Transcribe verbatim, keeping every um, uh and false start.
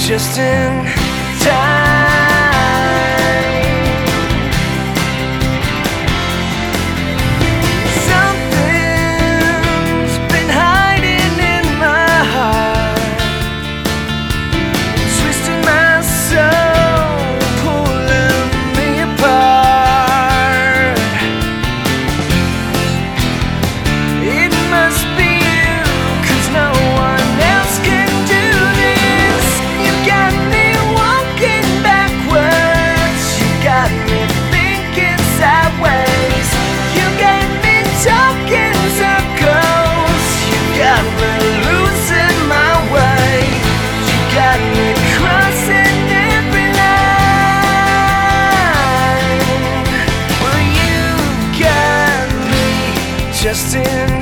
just in time. Something's been hiding in my heart, twisting my soul, pulling me apart. It must be you, 'cause no one else can do this. You got me walking backwards, you got me thinking sideways, you got me talking circles, you got me losing my way, you got me crossing every line. Well, you got me just in